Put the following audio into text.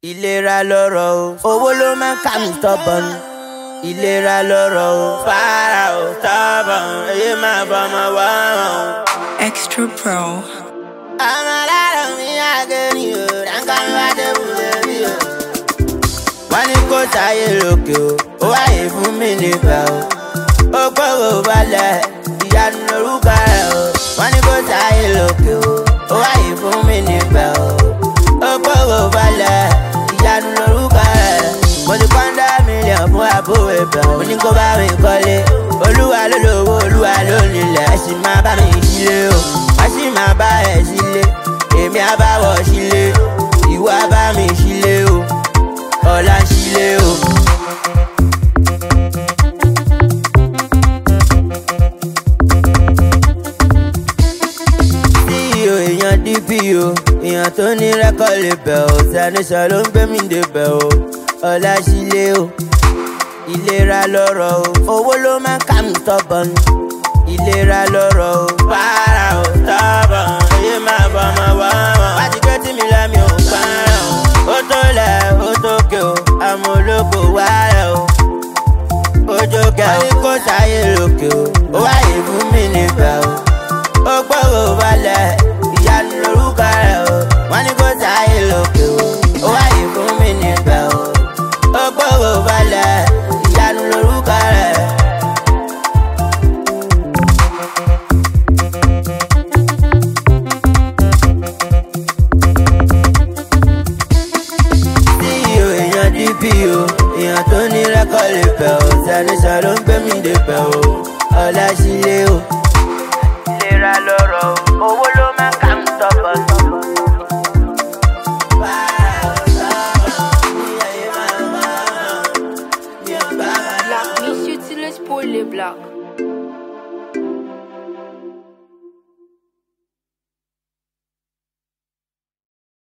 Ìlera lọ́rọ̀ o, owó ló máa ń kà mí stubborn. Ìlera lọ́rọ̀ o, fara o stubborn, èyí máa bọ́mọ wá o. Extra Pro. Àwọn aláàrọ̀ mi àgẹ̀rì o, ránkà mi wá dé wúlé rí o. Wọ́n ní kó sáyé lókè o, ó wáyé fún mi níbẹ̀ o. Ó gbọ́rọ̀ balẹ̀, ìyanu lorúkọ rẹ̀ o. Wọ́n ní kó sáyé lókè o, ó wáyé fún mi níbẹ̀ o. Ó gbọ́rọ̀ balẹ̀, ìyanu lorúkọ rẹ̀. Mo ti pọ́ndà mílíọ̀n fún àbúrò ibẹ̀. Mo ní kó bá mi kọ́lé. Olúwa ló lówó, olúwa ló nílẹ̀. Ẹ sì máa bá mi sílé o. Wọ́n sì máa bá ẹ sílé. Èmi á bá wọ̀ sílé. Ìwọ á bá mi sílé o. Ọ̀la sílé o. CEO èèyàn DPO. Èèyàn tó ní rẹ́kọ̀d lè bẹ̀ o. Sanisha ló ń gbé mi débẹ̀ o. Ọ̀la sílé o. Ìlera lọ́rọ̀ o, owó ló máa ń kà mí stubborn. Ìlera lọ́rọ̀ o, para o stubborn, èyí máa bọ́ ọmọ wá wọn. Wá ti gbé tí mi lẹ́mi ò parun. Ó tó lẹ̀ ó tó ké o, àmọ́ olóko wá rẹ̀ o. Ojú kẹ́ o, wọ́n ní kó sáyé lókè o, ó wáyé fún mi níbẹ̀ o. Ó gbọ́rọ̀ balẹ̀, ìyanu lorúkọ rẹ̀ o. Wọ́n ní kó sáyé lókè o, ó wáyé fún mi níbẹ̀ o. Ó gbọ́rọ̀ balẹ̀, ìyanu lorúkọ rẹ̀. CEO èèyàn DPO, èèyàn tó ní rẹ́kọ̀d lè bẹ̀ o. Sanisha ló ń gbé mi débẹ̀ o. Ọ̀la sílé o. Ìlera lọ́rọ̀ o, owó ló máa ń kà mí stubborn. Black, miss you till it's poorly black.